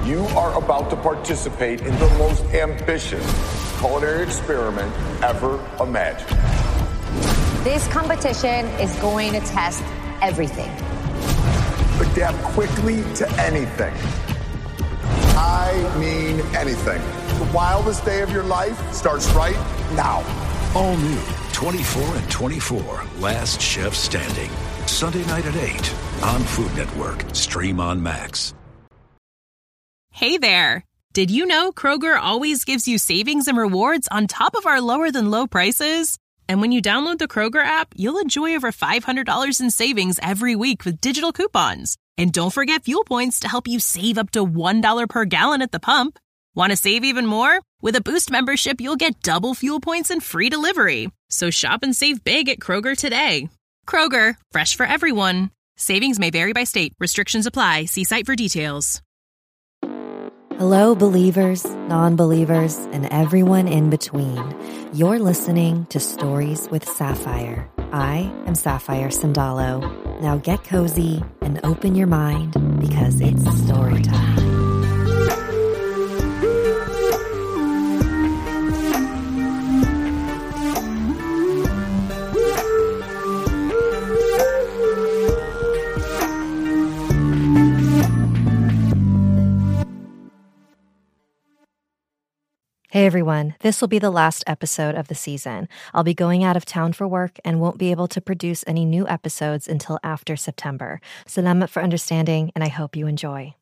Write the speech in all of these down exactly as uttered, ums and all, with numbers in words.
You are about to participate in the most ambitious culinary experiment ever imagined. This competition is going to test everything. Adapt quickly to anything. I mean anything. The wildest day of your life starts right now. All new twenty-four and twenty-four, Last Chef Standing. Sunday night at eight on Food Network. Stream on Max. Hey there. Did you know Kroger always gives you savings and rewards on top of our lower than low prices? And when you download the Kroger app, you'll enjoy over five hundred dollars in savings every week with digital coupons. And don't forget fuel points to help you save up to one dollar per gallon at the pump. Want to save even more? With a Boost membership, you'll get double fuel points and free delivery. So shop and save big at Kroger today. Kroger, fresh for everyone. Savings may vary by state. Restrictions apply. See site for details. Hello, believers, non-believers, and everyone in between. You're listening to Stories with Sapphire. I am Sapphire Sandalo. Now get cozy and open your mind because it's story time. Hey everyone, this will be the last episode of the season. I'll be going out of town for work and won't be able to produce any new episodes until after September. Salamat for understanding, and I hope you enjoy.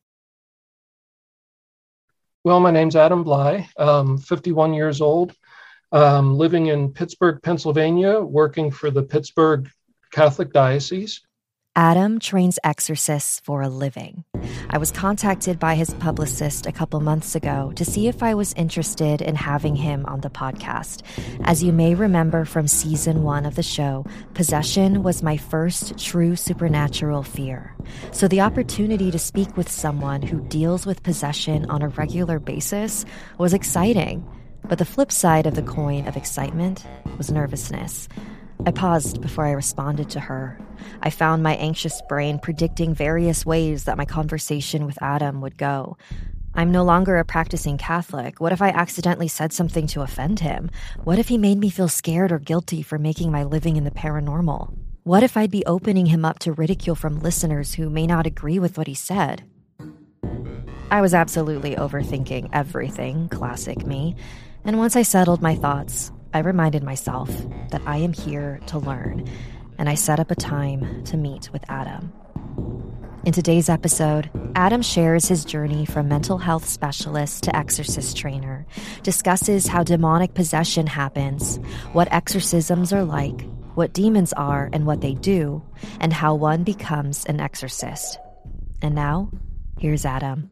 Well, my name's Adam Bly, um, fifty-one years old, um, living in Pittsburgh, Pennsylvania, working for the Pittsburgh Catholic Diocese. Adam trains exorcists for a living. I was contacted by his publicist a couple months ago to see if I was interested in having him on the podcast. As you may remember from season one of the show, possession was my first true supernatural fear. So the opportunity to speak with someone who deals with possession on a regular basis was exciting. But the flip side of the coin of excitement was nervousness. I paused before I responded to her. I found my anxious brain predicting various ways that my conversation with Adam would go. I'm no longer a practicing Catholic. What if I accidentally said something to offend him? What if he made me feel scared or guilty for making my living in the paranormal? What if I'd be opening him up to ridicule from listeners who may not agree with what he said? I was absolutely overthinking everything, classic me. And once I settled my thoughts, I reminded myself that I am here to learn, and I set up a time to meet with Adam. In today's episode, Adam shares his journey from mental health specialist to exorcist trainer, discusses how demonic possession happens, what exorcisms are like, what demons are and what they do, and how one becomes an exorcist. And now, here's Adam.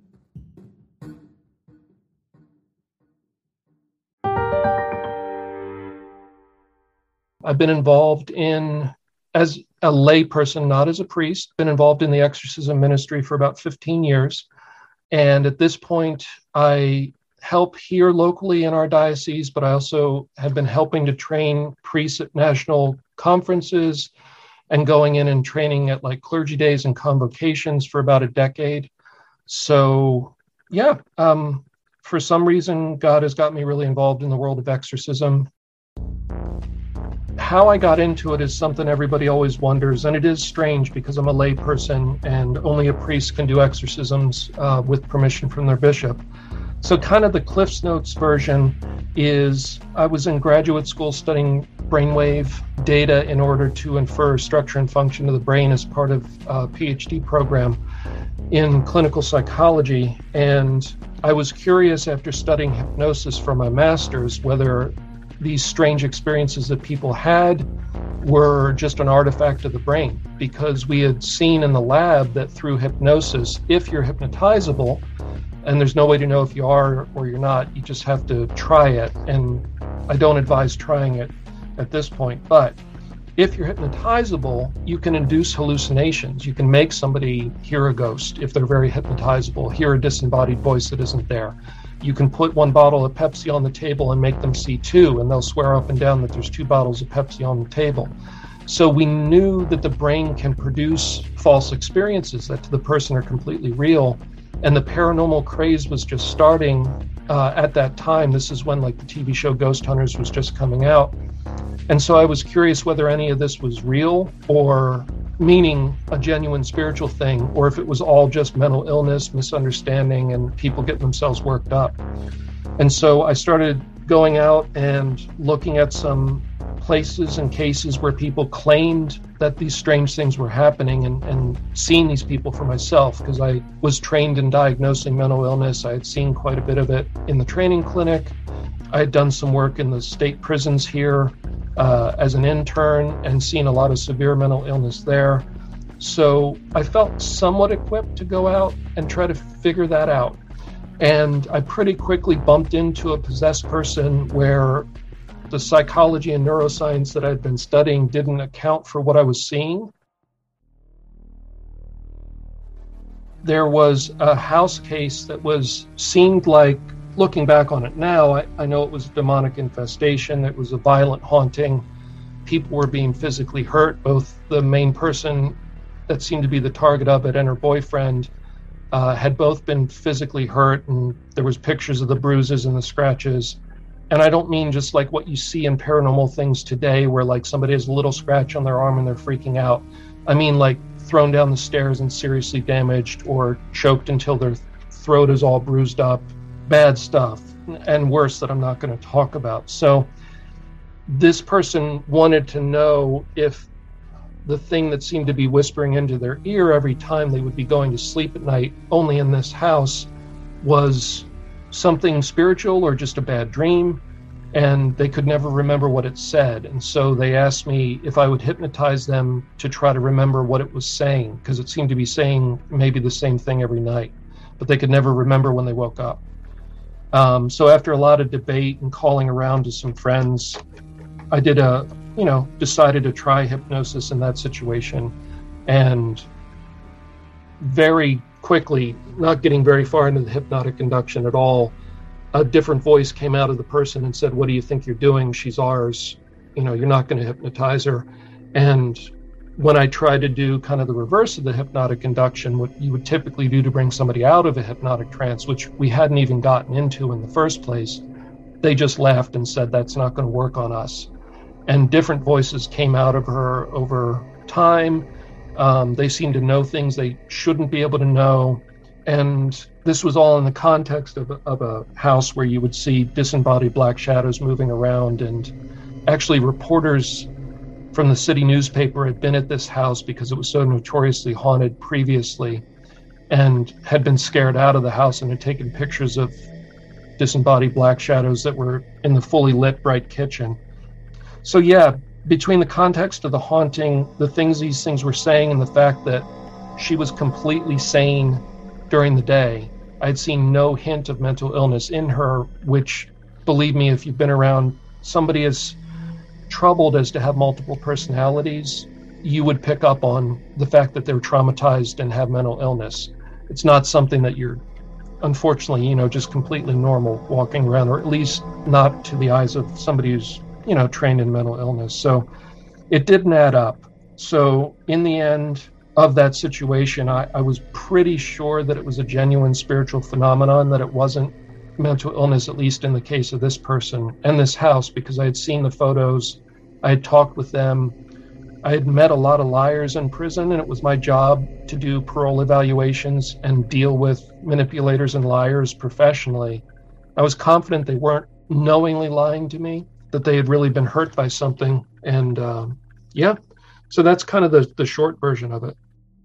I've been involved in, as a lay person, not as a priest, been involved in the exorcism ministry for about fifteen years. And at this point, I help here locally in our diocese, but I also have been helping to train priests at national conferences and going in and training at like clergy days and convocations for about a decade. So yeah, um, for some reason, God has got me really involved in the world of exorcism. How I got into it is something everybody always wonders, and it is strange because I'm a lay person and only a priest can do exorcisms uh, with permission from their bishop. So kind of the Cliff's Notes version is I was in graduate school studying brainwave data in order to infer structure and function of the brain as part of a PhD program in clinical psychology. And I was curious after studying hypnosis for my master's whether these strange experiences that people had were just an artifact of the brain, because we had seen in the lab that through hypnosis, if you're hypnotizable, and there's no way to know if you are or you're not, you just have to try it. And I don't advise trying it at this point, but if you're hypnotizable, you can induce hallucinations. You can make somebody hear a ghost if they're very hypnotizable, hear a disembodied voice that isn't there. You can put one bottle of Pepsi on the table and make them see two, and they'll swear up and down that there's two bottles of Pepsi on the table. So we knew that the brain can produce false experiences that to the person are completely real. And the paranormal craze was just starting uh, at that time. This is when like the T V show Ghost Hunters was just coming out. And so I was curious whether any of this was real, or meaning a genuine spiritual thing, or if it was all just mental illness, misunderstanding, and people getting themselves worked up. And so I started going out and looking at some places and cases where people claimed that these strange things were happening, and, and seeing these people for myself, because I was trained in diagnosing mental illness. I had seen quite a bit of it in the training clinic. I had done some work in the state prisons here uh, as an intern and seen a lot of severe mental illness there. So I felt somewhat equipped to go out and try to figure that out. And I pretty quickly bumped into a possessed person where the psychology and neuroscience that I'd been studying didn't account for what I was seeing. There was a house case that was seemed like, looking back on it now, I, I know it was a demonic infestation. It was a violent haunting. People were being physically hurt. Both the main person that seemed to be the target of it and her boyfriend uh, had both been physically hurt, and there was pictures of the bruises and the scratches. And I don't mean just like what you see in paranormal things today, where like somebody has a little scratch on their arm and they're freaking out. I mean like thrown down the stairs and seriously damaged, or choked until their throat is all bruised up. Bad stuff, and worse that I'm not going to talk about. So this person wanted to know if the thing that seemed to be whispering into their ear every time they would be going to sleep at night, only in this house, was something spiritual or just a bad dream, and they could never remember what it said. And so they asked me if I would hypnotize them to try to remember what it was saying, because it seemed to be saying maybe the same thing every night, but they could never remember when they woke up. Um, so after a lot of debate and calling around to some friends, I did a, you know, decided to try hypnosis in that situation. And very quickly, not getting very far into the hypnotic induction at all, a different voice came out of the person and said, "What do you think you're doing? She's ours. You know, you're not going to hypnotize her." And when I tried to do kind of the reverse of the hypnotic induction, what you would typically do to bring somebody out of a hypnotic trance, which we hadn't even gotten into in the first place, they just laughed and said, "That's not going to work on us." And different voices came out of her over time. Um, they seemed to know things they shouldn't be able to know. And this was all in the context of a, of a house where you would see disembodied black shadows moving around. And actually reporters from the city newspaper had been at this house because it was so notoriously haunted previously, and had been scared out of the house and had taken pictures of disembodied black shadows that were in the fully lit bright kitchen. So yeah, between the context of the haunting, the things these things were saying, and the fact that she was completely sane during the day, I'd seen no hint of mental illness in her, which, believe me, if you've been around somebody as troubled as to have multiple personalities, you would pick up on the fact that they're traumatized and have mental illness. It's not something that you're, unfortunately, you know, just completely normal walking around, or at least not to the eyes of somebody who's, you know, trained in mental illness. So it didn't add up. So in the end of that situation, I, I was pretty sure that it was a genuine spiritual phenomenon, that it wasn't mental illness, at least in the case of this person and this house, because I had seen the photos, I had talked with them, I had met a lot of liars in prison, and it was my job to do parole evaluations and deal with manipulators and liars professionally. I was confident they weren't knowingly lying to me, that they had really been hurt by something. And um, yeah, so that's kind of the, the short version of it.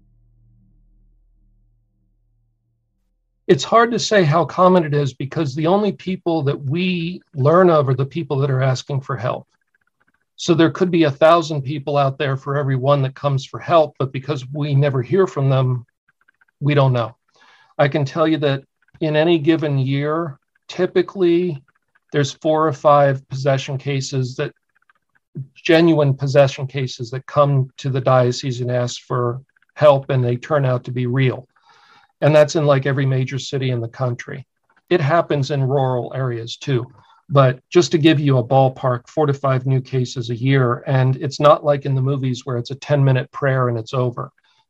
It's hard to say how common it is, because the only people that we learn of are the people that are asking for help. So there could be a thousand people out there for every one that comes for help, but because we never hear from them, we don't know. I can tell you that in any given year, typically there's four or five possession cases, that genuine possession cases, that come to the diocese and ask for help, and they turn out to be real. And that's in like every major city in the country. It happens in rural areas too. But just to give you a ballpark, four to five new cases a year. And it's not like in the movies where it's a ten minute prayer and it's over.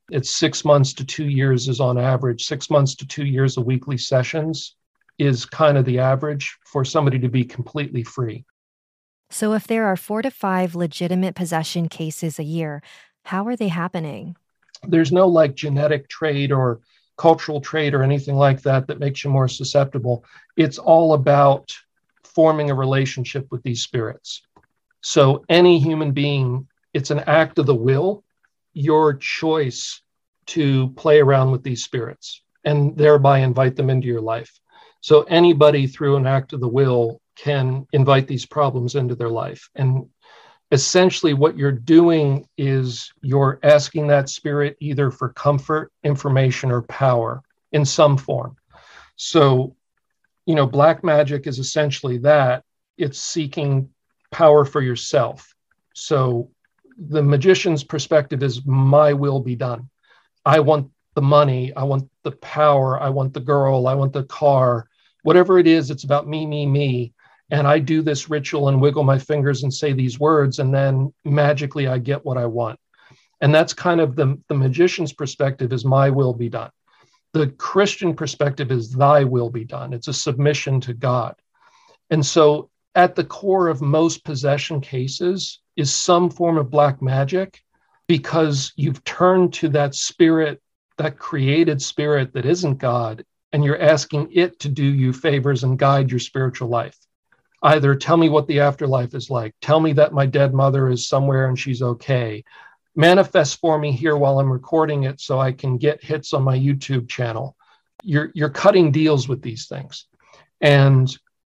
It's six months to two years is on average. Six months to two years of weekly sessions is kind of the average for somebody to be completely free. So if there are four to five legitimate possession cases a year, how are they happening? There's no like genetic trait or cultural trait or anything like that that makes you more susceptible. It's all about forming a relationship with these spirits. So any human being, it's an act of the will, your choice to play around with these spirits and thereby invite them into your life. So anybody through an act of the will can invite these problems into their life. And essentially what you're doing is you're asking that spirit either for comfort, information, or power in some form. So, you know, black magic is essentially that. It's seeking power for yourself. So the magician's perspective is my will be done. I want the money. I want the power. I want the girl. I want the car. Whatever it is, it's about me, me, me. And I do this ritual and wiggle my fingers and say these words, and then magically I get what I want. And that's kind of the, the magician's perspective is my will be done. The Christian perspective is thy will be done. It's a submission to God. And so at the core of most possession cases is some form of black magic, because you've turned to that spirit, that created spirit that isn't God, and you're asking it to do you favors and guide your spiritual life. Either tell me what the afterlife is like, tell me that my dead mother is somewhere and she's okay, manifest for me here while I'm recording it so I can get hits on my YouTube channel. You're, you're cutting deals with these things. And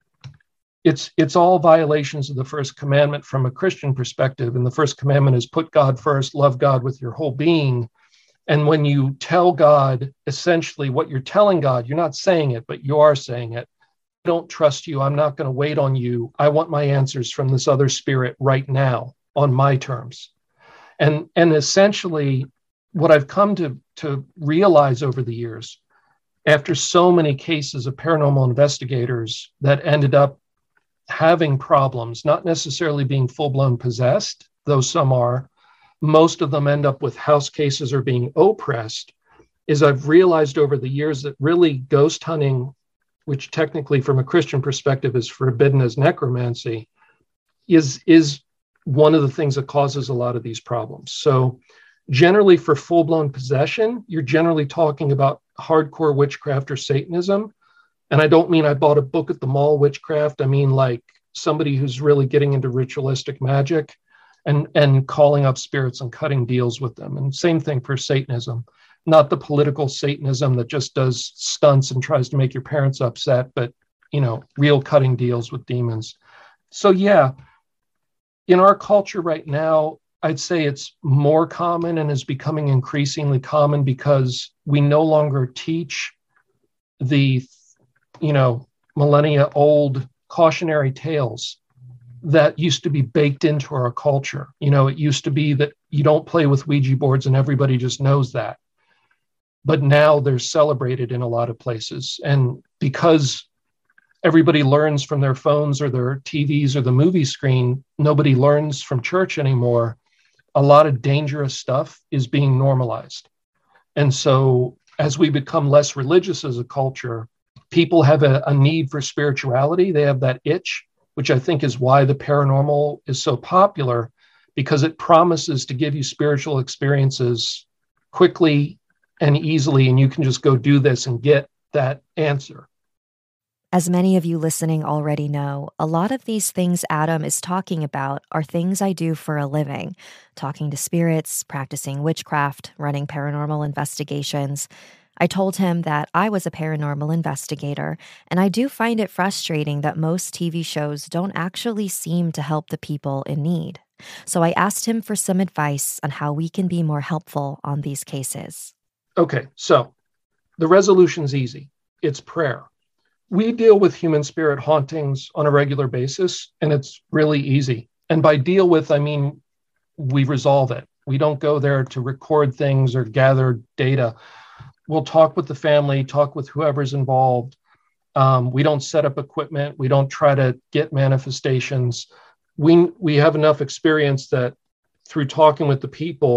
It's it's all violations of the first commandment from a Christian perspective. And the first commandment is put God first, love God with your whole being. And when you tell God, essentially what you're telling God, you're not saying it, but you are saying it. I don't trust you. I'm not going to wait on you. I want my answers from this other spirit right now on my terms. And, and essentially what I've come to, to realize over the years, after so many cases of paranormal investigators that ended up having problems, not necessarily being full-blown possessed, though some are, most of them end up with house cases or being oppressed, is I've realized over the years that really ghost hunting, which technically from a Christian perspective is forbidden as necromancy, is, is one of the things that causes a lot of these problems. So generally for full-blown possession, you're generally talking about hardcore witchcraft or Satanism. And I don't mean I bought a book at the mall witchcraft. I mean like somebody who's really getting into ritualistic magic and, and calling up spirits and cutting deals with them. And same thing for Satanism, not the political Satanism that just does stunts and tries to make your parents upset, but, you know, real cutting deals with demons. So yeah, in our culture right now, I'd say it's more common and is becoming increasingly common because we no longer teach the you know, millennia old cautionary tales that used to be baked into our culture. You know, it used to be that you don't play with Ouija boards and everybody just knows that. But now they're celebrated in a lot of places. And because everybody learns from their phones or their T Vs or the movie screen, nobody learns from church anymore. A lot of dangerous stuff is being normalized. And so as we become less religious as a culture, people have a, a need for spirituality. They have that itch, which I think is why the paranormal is so popular, because it promises to give you spiritual experiences quickly and easily, and you can just go do this and get that answer. As many of you listening already know, a lot of these things Adam is talking about are things I do for a living, talking to spirits, practicing witchcraft, running paranormal investigations. I told him that I was a paranormal investigator, and I do find it frustrating that most T V shows don't actually seem to help the people in need. So I asked him for some advice on how we can be more helpful on these cases. Okay, so the resolution's easy. It's prayer. We deal with human spirit hauntings on a regular basis, and it's really easy. And by deal with, I mean, we resolve it. We don't go there to record things or gather data. We'll talk with the family, talk with whoever's involved. Um, we don't set up equipment. We don't try to get manifestations. We, we have enough experience that through talking with the people,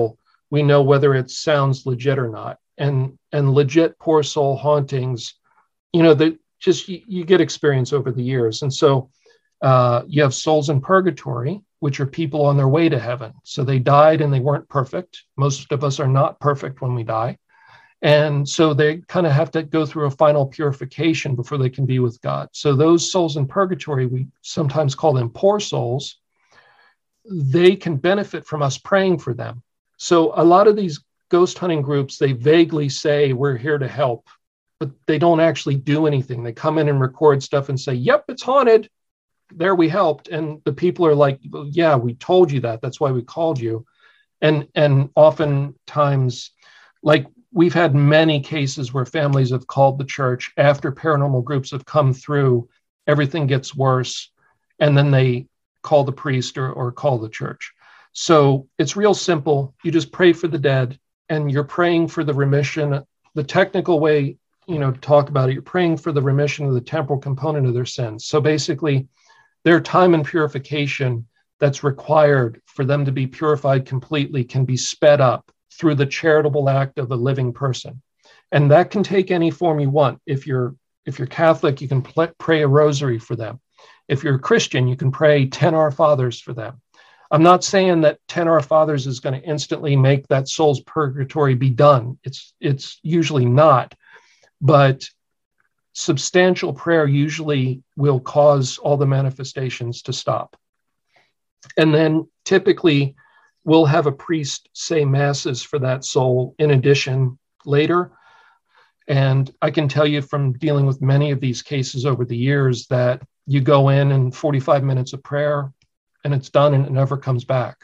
we know whether it sounds legit or not. And and legit poor soul hauntings, you know, that just you, you get experience over the years. And so uh, you have souls in purgatory, which are people on their way to heaven. So they died and they weren't perfect. Most of us are not perfect when we die. And so they kind of have to go through a final purification before they can be with God. So those souls in purgatory, we sometimes call them poor souls. They can benefit from us praying for them. So a lot of these ghost hunting groups, they vaguely say, we're here to help, but they don't actually do anything. They come in and record stuff and say, yep, it's haunted. There, we helped. And the people are like, well, yeah, we told you that. That's why we called you. And, and oftentimes, like, we've had many cases where families have called the church after paranormal groups have come through, everything gets worse, and then they call the priest or, or call the church. So it's real simple. You just pray for the dead, and you're praying for the remission. The technical way, you know, to talk about it, you're praying for the remission of the temporal component of their sins. So basically, their time and purification that's required for them to be purified completely can be sped up through the charitable act of a living person. And that can take any form you want. If you're if you're Catholic, you can pl- pray a rosary for them. If you're a Christian, you can pray ten Our Fathers for them. I'm not saying that ten Our Fathers is going to instantly make that soul's purgatory be done. It's it's usually not. But substantial prayer usually will cause all the manifestations to stop. And then typically we'll have a priest say masses for that soul in addition later. And I can tell you from dealing with many of these cases over the years that you go in and forty-five minutes of prayer and it's done and it never comes back.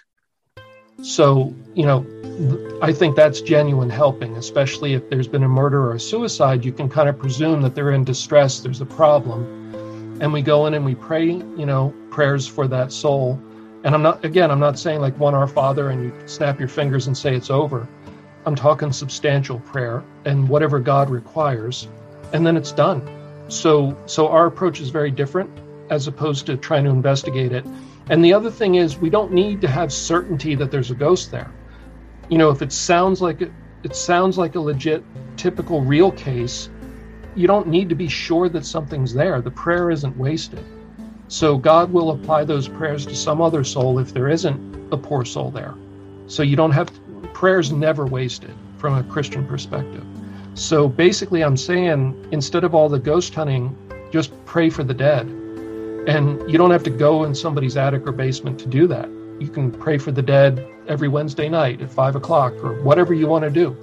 So, you know, I think that's genuine helping, especially if there's been a murder or a suicide. You can kind of presume that they're in distress, there's a problem. And we go in and we pray, you know, prayers for that soul. And I'm not, again, I'm not saying like one Our Father and you snap your fingers and say it's over. I'm talking substantial prayer and whatever God requires, and then it's done. So, so our approach is very different as opposed to trying to investigate it. And the other thing is, we don't need to have certainty that there's a ghost there. You know, if it sounds like it, it sounds like a legit, typical, real case, you don't need to be sure that something's there. The prayer isn't wasted. So God will apply those prayers to some other soul if there isn't a poor soul there. So you don't have to, prayer's never wasted from a Christian perspective. So basically I'm saying, instead of all the ghost hunting, just pray for the dead. And you don't have to go in somebody's attic or basement to do that. You can pray for the dead every Wednesday night at five o'clock or whatever you want to do.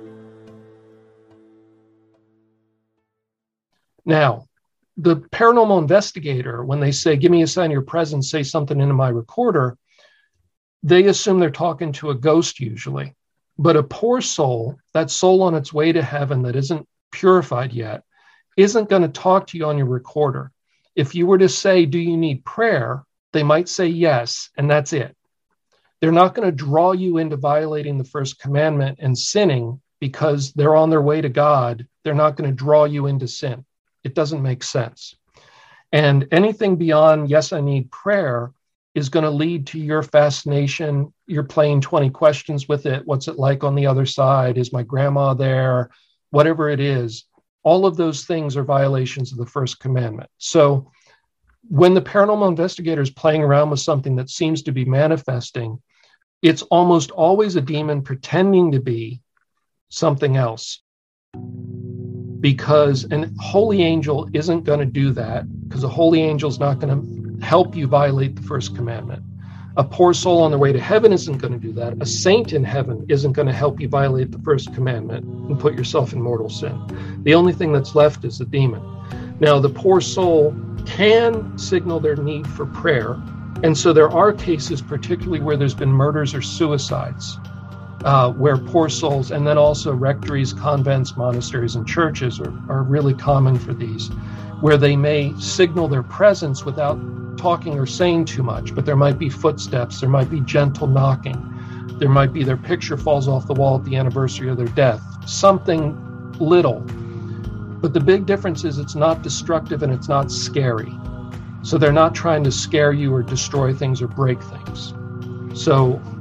Now, the paranormal investigator, when they say, give me a sign of your presence, say something into my recorder, they assume they're talking to a ghost usually. But a poor soul, that soul on its way to heaven that isn't purified yet, isn't going to talk to you on your recorder. If you were to say, do you need prayer? They might say yes, and that's it. They're not going to draw you into violating the first commandment and sinning because they're on their way to God. They're not going to draw you into sin. It doesn't make sense. And anything beyond, yes, I need prayer, is going to lead to your fascination. You're playing twenty questions with it. What's it like on the other side? Is my grandma there? Whatever it is. All of those things are violations of the first commandment. So when the paranormal investigator is playing around with something that seems to be manifesting, it's almost always a demon pretending to be something else. Because a holy angel isn't going to do that, because a holy angel is not going to help you violate the first commandment. A poor soul on their way to heaven isn't going to do that. A saint in heaven isn't going to help you violate the first commandment and put yourself in mortal sin. The only thing that's left is the demon. Now, the poor soul can signal their need for prayer. And so there are cases, particularly where there's been murders or suicides, uh, where poor souls, and then also rectories, convents, monasteries, and churches are, are really common for these, where they may signal their presence without talking or saying too much, but there might be footsteps, there might be gentle knocking, there might be their picture falls off the wall at the anniversary of their death, something little. But the big difference is it's not destructive and it's not scary. So they're not trying to scare you or destroy things or break things. So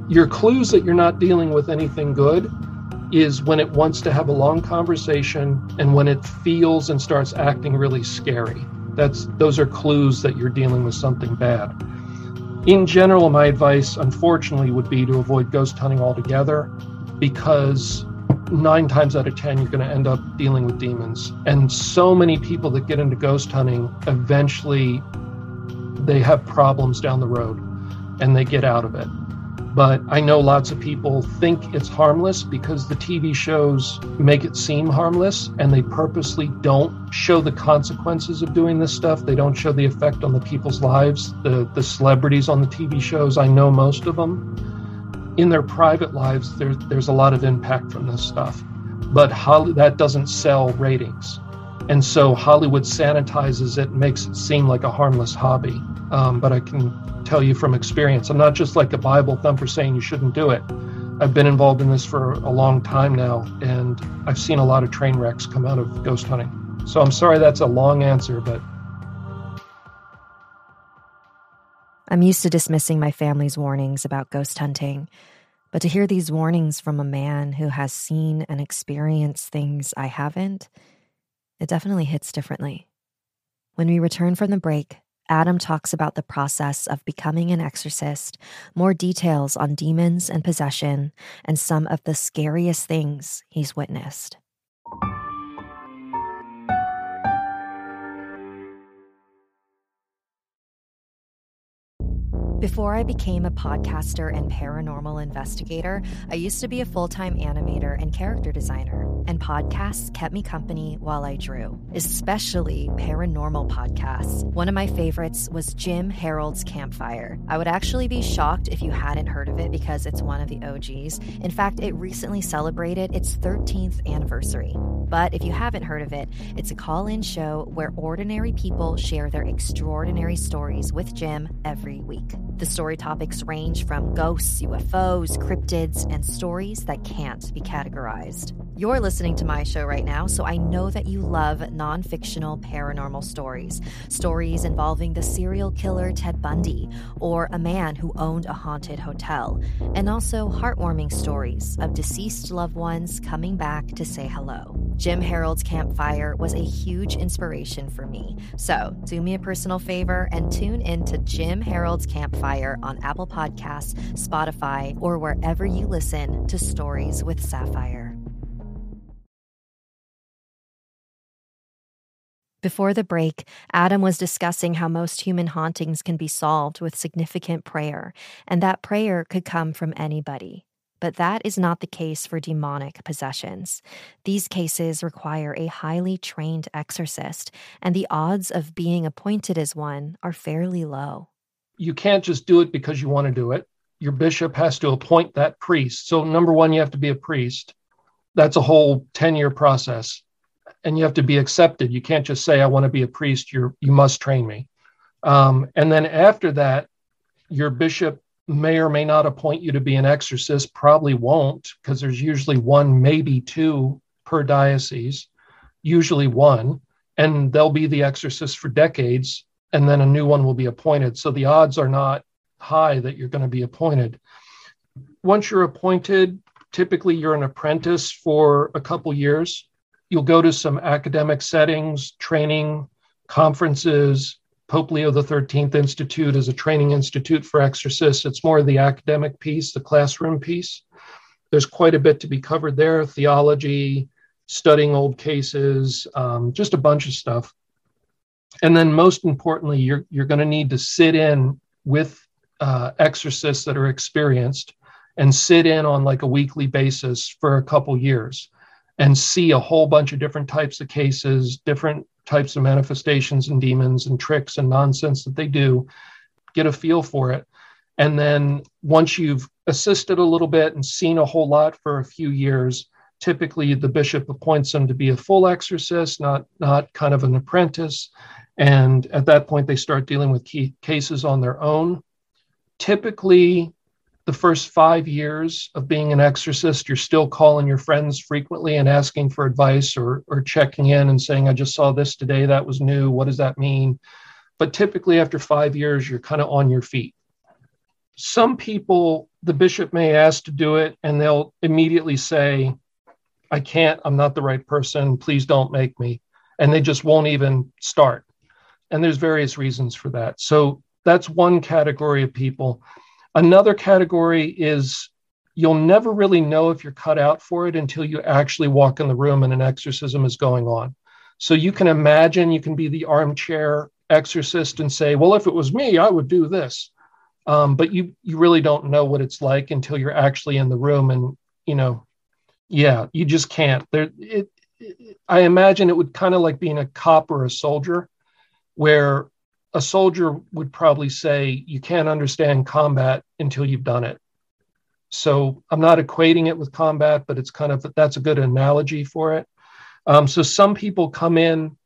Your clues that you're not dealing with anything good is when it wants to have a long conversation and when it feels and starts acting really scary. That's those are clues that you're dealing with something bad. In general, my advice, unfortunately, would be to avoid ghost hunting altogether, because nine times out of ten, you're going to end up dealing with demons. And so many people that get into ghost hunting, eventually they have problems down the road and they get out of it. But I know lots of people think it's harmless because the T V shows make it seem harmless, and they purposely don't show the consequences of doing this stuff. They don't show the effect on the people's lives. The, the celebrities on the T V shows, I know most of them, in their private lives, there, there's a lot of impact from this stuff. But Holly, that doesn't sell ratings. And so Hollywood sanitizes it and makes it seem like a harmless hobby. Um, but I can tell you from experience, I'm not just like a Bible thumper saying you shouldn't do it. I've been involved in this for a long time now, and I've seen a lot of train wrecks come out of ghost hunting. So I'm sorry that's a long answer, but... I'm used to dismissing my family's warnings about ghost hunting, but to hear these warnings from a man who has seen and experienced things I haven't, it definitely hits differently. When we return from the break, Adam talks about the process of becoming an exorcist, more details on demons and possession, and some of the scariest things he's witnessed. Before I became a podcaster and paranormal investigator, I used to be a full-time animator and character designer, and podcasts kept me company while I drew, especially paranormal podcasts. One of my favorites was Jim Harold's Campfire. I would actually be shocked if you hadn't heard of it because it's one of the O Gs. In fact, it recently celebrated its thirteenth anniversary. But if you haven't heard of it, it's a call-in show where ordinary people share their extraordinary stories with Jim every week. The story topics range from ghosts, U F Os, cryptids, and stories that can't be categorized. You're listening to my show right now, so I know that you love non-fictional paranormal stories. Stories involving the serial killer Ted Bundy, or a man who owned a haunted hotel, and also heartwarming stories of deceased loved ones coming back to say hello. Jim Harold's Campfire was a huge inspiration for me. So do me a personal favor and tune in to Jim Harold's Campfire on Apple Podcasts, Spotify, or wherever you listen to Stories with Sapphire. Before the break, Adam was discussing how most human hauntings can be solved with significant prayer, and that prayer could come from anybody. But that is not the case for demonic possessions. These cases require a highly trained exorcist, and the odds of being appointed as one are fairly low. You can't just do it because you want to do it. Your bishop has to appoint that priest. So number one, you have to be a priest. That's a whole ten-year process. And you have to be accepted. You can't just say, I want to be a priest. You're, you must train me. Um, and then after that, your bishop may or may not appoint you to be an exorcist, probably won't, because there's usually one, maybe two per diocese, usually one, and they'll be the exorcist for decades, and then a new one will be appointed. So the odds are not high that you're going to be appointed. Once you're appointed, typically you're an apprentice for a couple years. You'll go to some academic settings, training, conferences. Pope Leo the thirteenth Institute is a training institute for exorcists. It's more the academic piece, the classroom piece. There's quite a bit to be covered there, theology, studying old cases, um, just a bunch of stuff. And then most importantly, you're, you're going to need to sit in with uh, exorcists that are experienced and sit in on like a weekly basis for a couple years and see a whole bunch of different types of cases, different types of manifestations and demons and tricks and nonsense that they do, get a feel for it. And then once you've assisted a little bit and seen a whole lot for a few years, typically the bishop appoints them to be a full exorcist, not, not kind of an apprentice. And at that point, they start dealing with key cases on their own. Typically, the first five years of being an exorcist, you're still calling your friends frequently and asking for advice or, or checking in and saying, I just saw this today, that was new, what does that mean? But typically after five years, you're kind of on your feet. some people, the bishop may ask to do it, and they'll immediately say, I can't, I'm not the right person, please don't make me. And they just won't even start. And there's various reasons for that. So that's one category of people. Another category is you'll never really know if you're cut out for it until you actually walk in the room and an exorcism is going on. So you can imagine you can be the armchair exorcist and say, well, if it was me, I would do this. Um, but you you really don't know what it's like until you're actually in the room. And, you know, yeah, you just can't. There, it, it, I imagine it would kind of like being a cop or a soldier, where a soldier would probably say, you can't understand combat until you've done it. So I'm not equating it with combat, but it's kind of, that's a good analogy for it. Um, so some people come in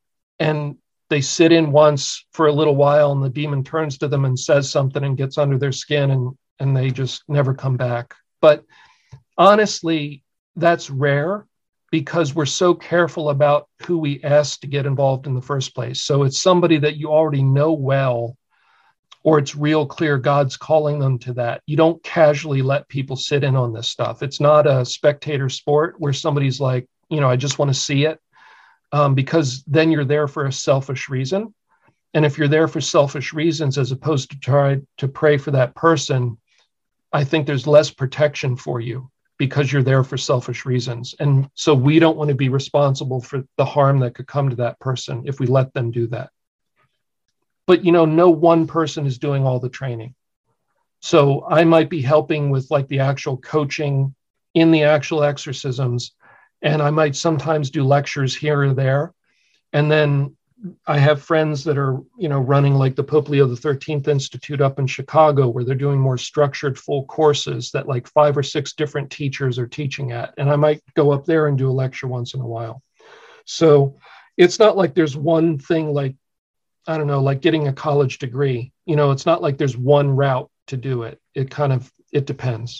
and they sit in once for a little while and the demon turns to them and says something and gets under their skin, and, and they just never come back. But honestly, that's rare because we're so careful about who we ask to get involved in the first place. So it's somebody that you already know well, or it's real clear God's calling them to that. You don't casually let people sit in on this stuff. It's not a spectator sport where somebody's like, you know, I just want to see it, um, because then you're there for a selfish reason. And if you're there for selfish reasons, as opposed to try to pray for that person, I think there's less protection for you because you're there for selfish reasons. And so we don't want to be responsible for the harm that could come to that person if we let them do that. But, you know, no one person is doing all the training. So I might be helping with like the actual coaching in the actual exorcisms, and I might sometimes do lectures here or there. And then I have friends that are, you know, running like the Pope Leo the thirteenth Institute up in Chicago, where they're doing more structured full courses that like five or six different teachers are teaching at. And I might go up there and do a lecture once in a while. So it's not like there's one thing like, I don't know, like getting a college degree. You know, it's not like there's one route to do it. It kind of, it depends.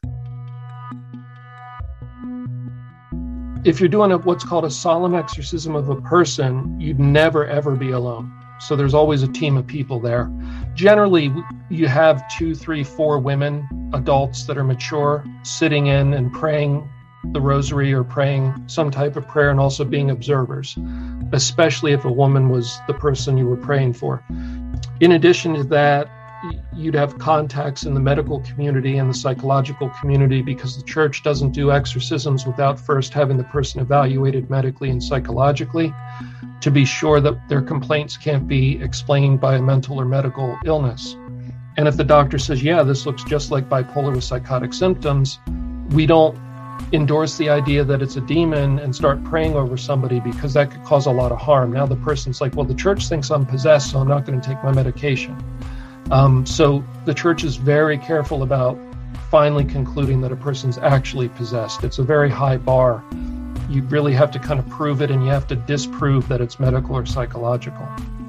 If you're doing a, what's called a solemn exorcism of a person, you'd never, ever be alone. So there's always a team of people there. Generally, you have two, three, four women, adults that are mature, sitting in and praying the rosary or praying some type of prayer, and also being observers, especially if a woman was the person you were praying for. In addition to that, you'd have contacts in the medical community and the psychological community, because the church doesn't do exorcisms without first having the person evaluated medically and psychologically to be sure that their complaints can't be explained by a mental or medical illness. And if the doctor says, yeah, this looks just like bipolar with psychotic symptoms, we don't endorse the idea that it's a demon and start praying over somebody, because that could cause a lot of harm. Now the person's like, well, the church thinks I'm possessed, so I'm not going to take my medication. Um, so the church is very careful about finally concluding that a person's actually possessed. It's a very high bar. You really have to kind of prove it, and you have to disprove that it's medical or psychological.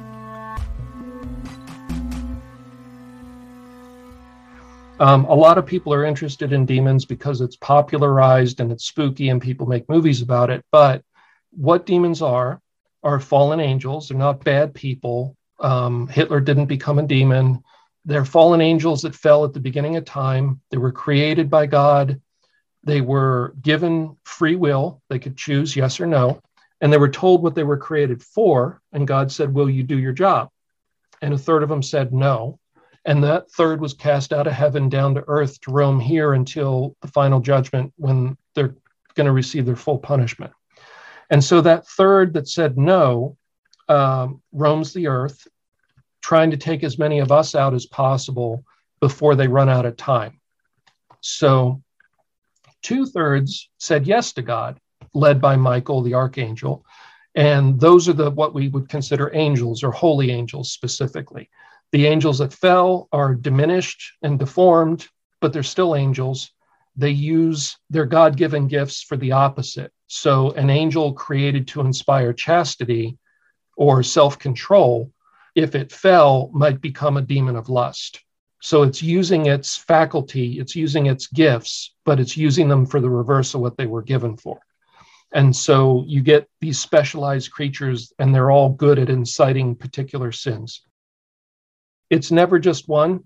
Um, a lot of people are interested in demons because it's popularized and it's spooky and people make movies about it. But what demons are, are fallen angels. They're not bad people. Um, Hitler didn't become a demon. They're fallen angels that fell at the beginning of time. They were created by God. They were given free will. They could choose yes or no. And they were told what they were created for. And God said, will you do your job? And a third of them said no. And that third was cast out of heaven down to earth to roam here until the final judgment, when they're going to receive their full punishment. And so that third that said no um, roams the earth, trying to take as many of us out as possible before they run out of time. So two-thirds said yes to God, led by Michael, the archangel. And those are the what we would consider angels, or holy angels specifically. The angels that fell are diminished and deformed, but they're still angels. They use their God-given gifts for the opposite. So an angel created to inspire chastity or self-control, if it fell, might become a demon of lust. So it's using its faculty, it's using its gifts, but it's using them for the reverse of what they were given for. And so you get these specialized creatures, and they're all good at inciting particular sins. It's never just one.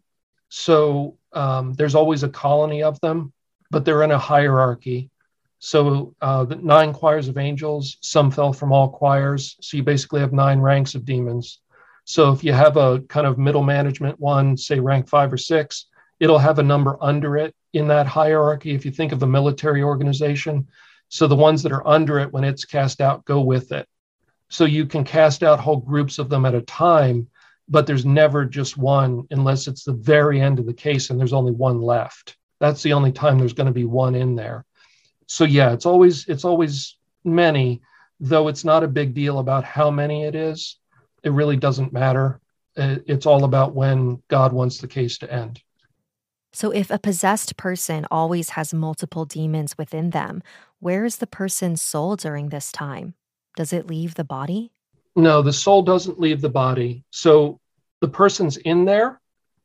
So um, there's always a colony of them, but they're in a hierarchy. So uh, the nine choirs of angels, some fell from all choirs. So you basically have nine ranks of demons. So if you have a kind of middle management one, say rank five or six, it'll have a number under it in that hierarchy. If you think of a military organization, so the ones that are under it, when it's cast out, go with it. So you can cast out whole groups of them at a time, but there's never just one unless it's the very end of the case and there's only one left. That's the only time there's going to be one in there. So yeah, it's always it's always many, though it's not a big deal about how many it is. It really doesn't matter. It's all about when God wants the case to end. So if a possessed person always has multiple demons within them, where is the person's soul during this time? Does it leave the body? No, the soul doesn't leave the body. So the person's in there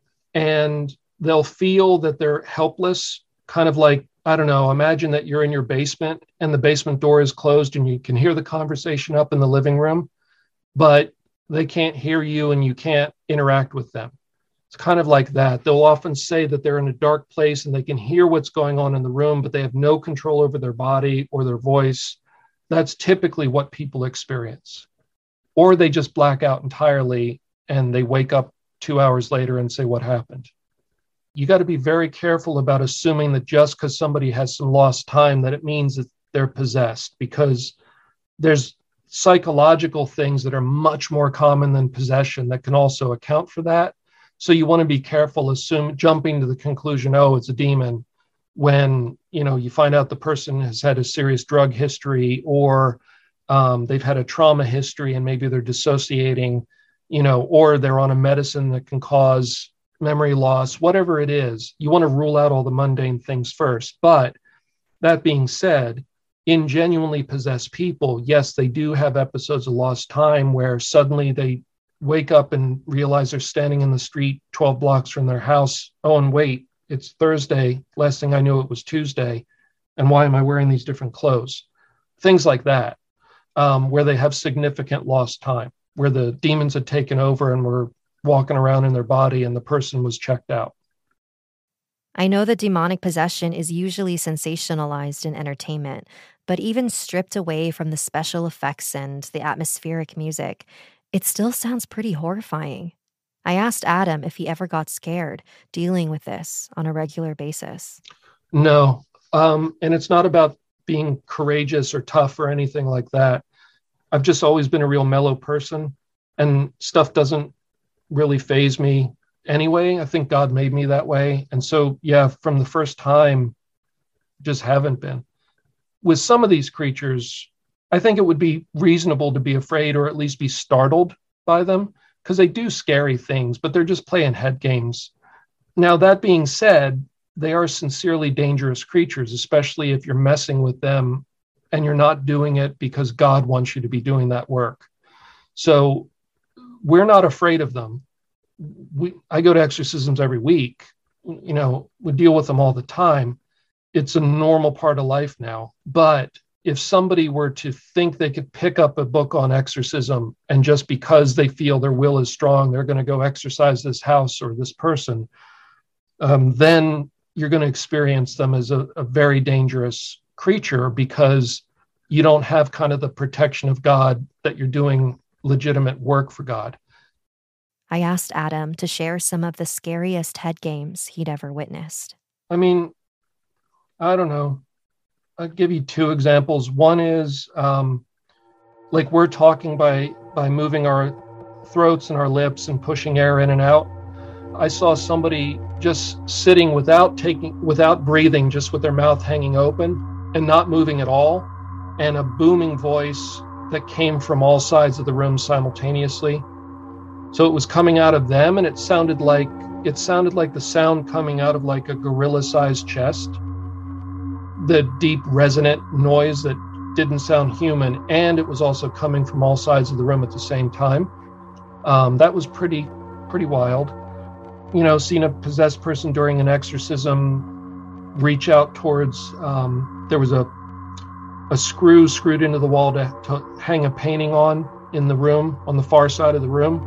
and they'll feel that they're helpless, kind of like, I don't know, imagine that you're in your basement and the basement door is closed and you can hear the conversation up in the living room, but they can't hear you and you can't interact with them. It's kind of like that. They'll often say that they're in a dark place and they can hear what's going on in the room, but they have no control over their body or their voice. That's typically what people experience. Or they just black out entirely and they wake up two hours later and say, what happened? You got to be very careful about assuming that just because somebody has some lost time, that it means that they're possessed, because there's psychological things that are much more common than possession that can also account for that. So you want to be careful, assume jumping to the conclusion, oh, it's a demon, when, you know, you find out the person has had a serious drug history, or um, they've had a trauma history and maybe they're dissociating, you know, or they're on a medicine that can cause memory loss, whatever it is. You want to rule out all the mundane things first. But that being said, in genuinely possessed people, yes, they do have episodes of lost time where suddenly they wake up and realize they're standing in the street twelve blocks from their house. Oh, and wait, it's Thursday. Last thing I knew, it was Tuesday. And why am I wearing these different clothes? Things like that, um, where they have significant lost time, where the demons had taken over and were walking around in their body and the person was checked out. I know that demonic possession is usually sensationalized in entertainment, but even stripped away from the special effects and the atmospheric music, it still sounds pretty horrifying. I asked Adam if he ever got scared dealing with this on a regular basis. No, um, and it's not about being courageous or tough or anything like that. I've just always been a real mellow person, and stuff doesn't really faze me anyway. I think God made me that way. And so, yeah, from the first time, just haven't been. With some of these creatures, I think it would be reasonable to be afraid or at least be startled by them, because they do scary things, but they're just playing head games. Now, that being said, they are sincerely dangerous creatures, especially if you're messing with them and you're not doing it because God wants you to be doing that work. So we're not afraid of them. We, I go to exorcisms every week. You know, we deal with them all the time. It's a normal part of life now. But if somebody were to think they could pick up a book on exorcism and just because they feel their will is strong, they're going to go exorcise this house or this person, um, then you're going to experience them as a, a very dangerous creature, because you don't have kind of the protection of God that you're doing legitimate work for God. I asked Adam to share some of the scariest head games he'd ever witnessed. I mean, I don't know. I'll give you two examples. One is um, like we're talking by by moving our throats and our lips and pushing air in and out. I saw somebody just sitting without taking, without breathing, just with their mouth hanging open and not moving at all, and a booming voice that came from all sides of the room simultaneously. So it was coming out of them, and it sounded like it sounded like the sound coming out of like a gorilla-sized chest. The deep resonant noise that didn't sound human, and it was also coming from all sides of the room at the same time. Um, that was pretty, pretty wild. You know, seeing a possessed person during an exorcism reach out towards, um, there was a a screw screwed into the wall to, to hang a painting on in the room, on the far side of the room.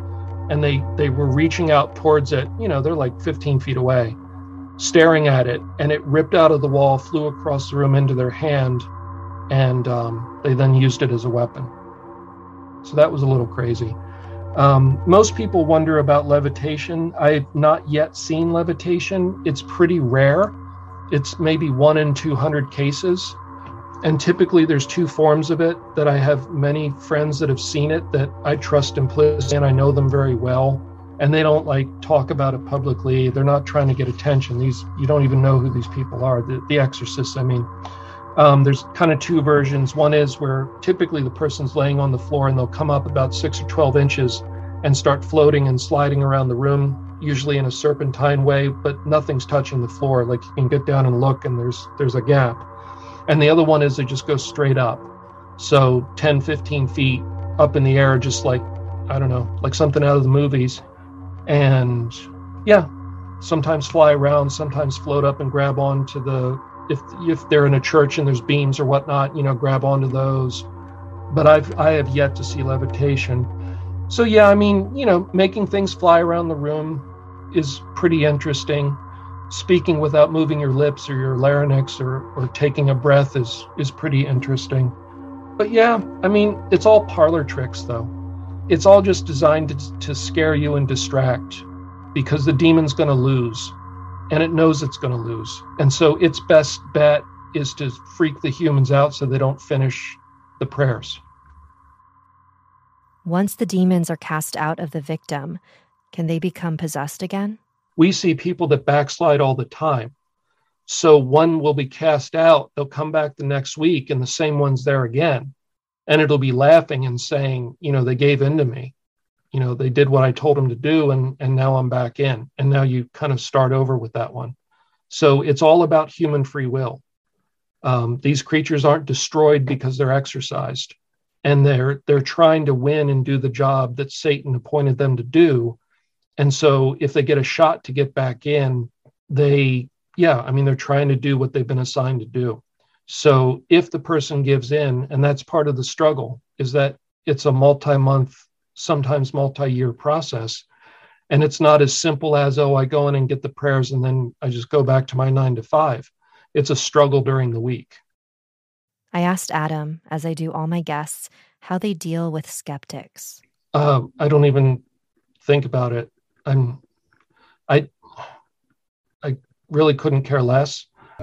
and they, they were reaching out towards it. You know, they're like fifteen feet away, staring at it, and it ripped out of the wall, flew across the room into their hand, and um, they then used it as a weapon. So that was a little crazy. Um, most people wonder about levitation. I've not yet seen levitation. It's pretty rare. It's maybe one in two hundred cases. And typically there's two forms of it that I have many friends that have seen it that I trust implicitly, and I know them very well. And they don't like talk about it publicly. They're not trying to get attention. These, you don't even know who these people are, the, the exorcists, I mean. Um, there's kind of two versions. One is where typically the person's laying on the floor and they'll come up about six or twelve inches and start floating and sliding around the room, usually in a serpentine way, but nothing's touching the floor. Like you can get down and look and there's there's a gap. And the other one is they just go straight up. So ten, fifteen feet up in the air, just like, I don't know, like something out of the movies. And yeah, sometimes fly around, sometimes float up and grab onto the, if if they're in a church and there's beams or whatnot, you know, grab onto those. But I've I have yet to see levitation. So yeah, I mean, you know, making things fly around the room is pretty interesting. Speaking without moving your lips or your larynx or or taking a breath is is pretty interesting. But yeah, I mean, it's all parlor tricks though. It's all just designed to, to scare you and distract, because the demon's going to lose. And it knows it's going to lose. And so its best bet is to freak the humans out so they don't finish the prayers. Once the demons are cast out of the victim, can they become possessed again? We see people that backslide all the time. So one will be cast out, they'll come back the next week, and the same one's there again. And it'll be laughing and saying, you know, they gave in to me. You know, they did what I told them to do, and, and now I'm back in. And now you kind of start over with that one. So it's all about human free will. Um, these creatures aren't destroyed because they're exorcised. And they're they're trying to win and do the job that Satan appointed them to do. And so if they get a shot to get back in, they, yeah, I mean, they're trying to do what they've been assigned to do. So if the person gives in, and that's part of the struggle, is that it's a multi-month, sometimes multi-year process. And it's not as simple as, oh, I go in and get the prayers and then I just go back to my nine to five. It's a struggle during the week. I asked Adam, as I do all my guests, how they deal with skeptics. Uh, I don't even think about it. I'm, I, I really couldn't care less.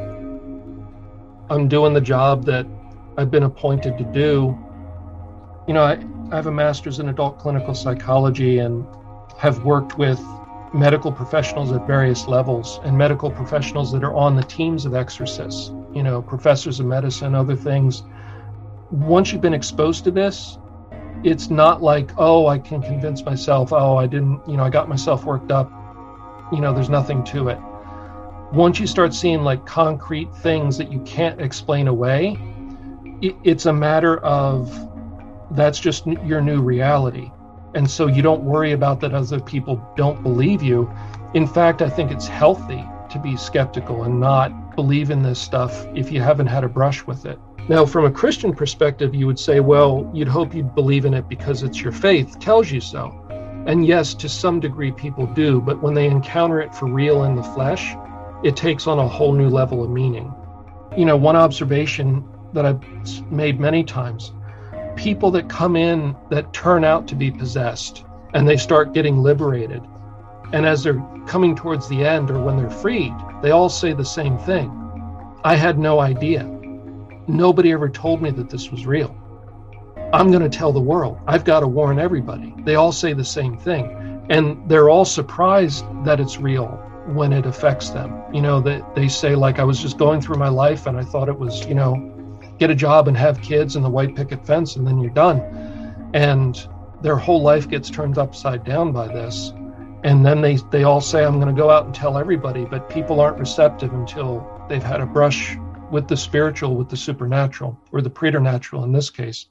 I'm doing the job that I've been appointed to do. You know, I, I have a master's in adult clinical psychology and have worked with medical professionals at various levels and medical professionals that are on the teams of exorcists, you know, professors of medicine, other things. Once you've been exposed to this, it's not like, oh, I can convince myself, oh, I didn't, you know, I got myself worked up. You know, there's nothing to it. Once you start seeing like concrete things that you can't explain away, it, it's a matter of that's just your new reality. And so you don't worry about that other people don't believe you. In fact, I think it's healthy to be skeptical and not believe in this stuff if you haven't had a brush with it. Now, from a Christian perspective, you would say, well, you'd hope you'd believe in it because it's your faith tells you so. And yes, to some degree people do, but when they encounter it for real in the flesh, it takes on a whole new level of meaning. You know, one observation that I've made many times, people that come in that turn out to be possessed and they start getting liberated. And as they're coming towards the end or when they're freed, they all say the same thing. I had no idea. Nobody ever told me that this was real. I'm going to tell the world. I've got to warn everybody. They all say the same thing. And they're all surprised that it's real when it affects them. You know, that they say, like, I was just going through my life and I thought it was, you know, get a job and have kids and the white picket fence and then you're done. And their whole life gets turned upside down by this. And then they, they all say, I'm going to go out and tell everybody, but people aren't receptive until they've had a brush with the spiritual, with the supernatural, or the preternatural in this case.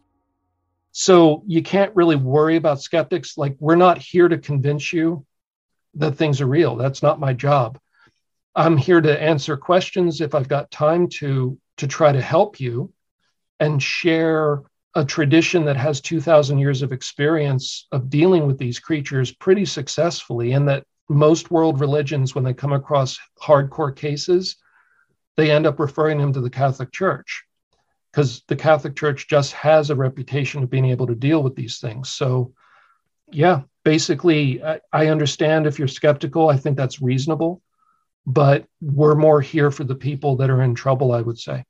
So you can't really worry about skeptics. Like, we're not here to convince you that things are real. That's not my job. I'm here to answer questions if I've got time to, to try to help you and share a tradition that has two thousand years of experience of dealing with these creatures pretty successfully, and that most world religions, when they come across hardcore cases, they end up referring them to the Catholic Church, because the Catholic Church just has a reputation of being able to deal with these things. So, yeah, basically, I, I understand if you're skeptical. I think that's reasonable, but we're more here for the people that are in trouble, I would say.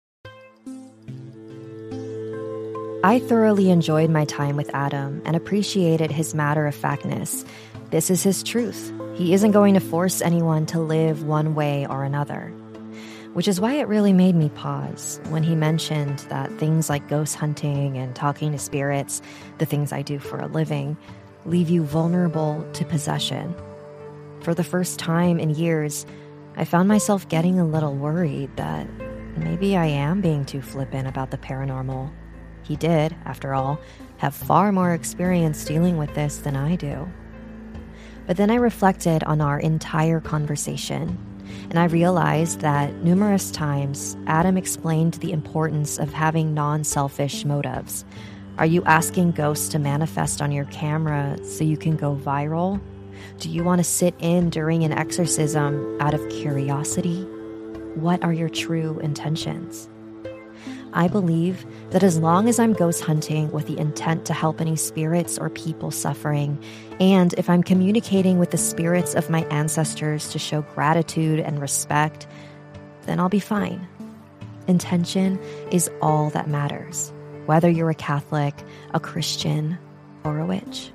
I thoroughly enjoyed my time with Adam and appreciated his matter-of-factness. This is his truth. He isn't going to force anyone to live one way or another. Which is why it really made me pause when he mentioned that things like ghost hunting and talking to spirits, the things I do for a living, leave you vulnerable to possession. For the first time in years, I found myself getting a little worried that maybe I am being too flippant about the paranormal. He did, after all, have far more experience dealing with this than I do. But then I reflected on our entire conversation, and I realized that numerous times Adam explained the importance of having non-selfish motives. Are you asking ghosts to manifest on your camera so you can go viral? Do you want to sit in during an exorcism out of curiosity? What are your true intentions? I believe that as long as I'm ghost hunting with the intent to help any spirits or people suffering, and if I'm communicating with the spirits of my ancestors to show gratitude and respect, then I'll be fine. Intention is all that matters, whether you're a Catholic, a Christian, or a witch.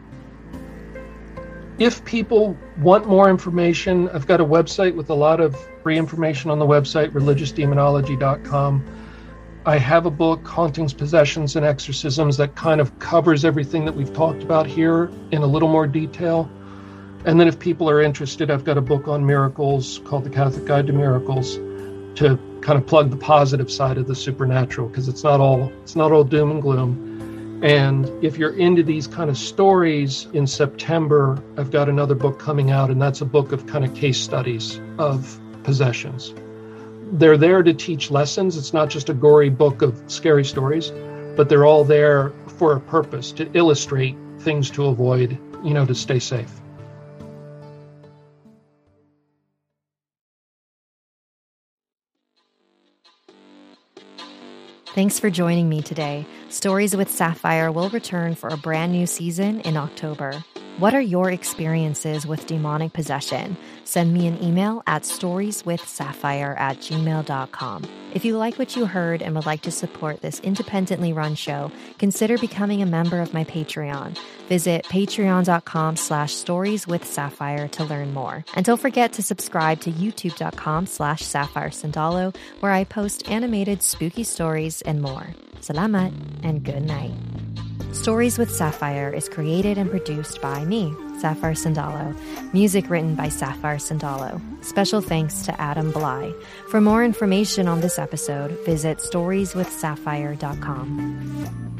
If people want more information, I've got a website with a lot of free information on the website, religious demonology dot com. I have a book, Hauntings, Possessions, and Exorcisms, that kind of covers everything that we've talked about here in a little more detail. And then if people are interested, I've got a book on miracles called The Catholic Guide to Miracles, to kind of plug the positive side of the supernatural, because it's not all it's not all doom and gloom. And if you're into these kind of stories, in September, I've got another book coming out, and that's a book of kind of case studies of possessions. They're there to teach lessons. It's not just a gory book of scary stories, but they're all there for a purpose, to illustrate things to avoid, you know, to stay safe. Thanks for joining me today. Stories with Sapphire will return for a brand new season in October. What are your experiences with demonic possession? Send me an email at storieswithsapphire at gmail dot com. If you like what you heard and would like to support this independently run show, consider becoming a member of my Patreon. Visit patreon.com slash storieswithsapphire to learn more. And don't forget to subscribe to youtube.com slash Sapphire Sandalo, where I post animated spooky stories and more. Salamat and good night. Stories with Sapphire is created and produced by me, Sapphire Sandalo. Music written by Sapphire Sandalo. Special thanks to Adam Bly. For more information on this episode, visit storieswithsapphire dot com.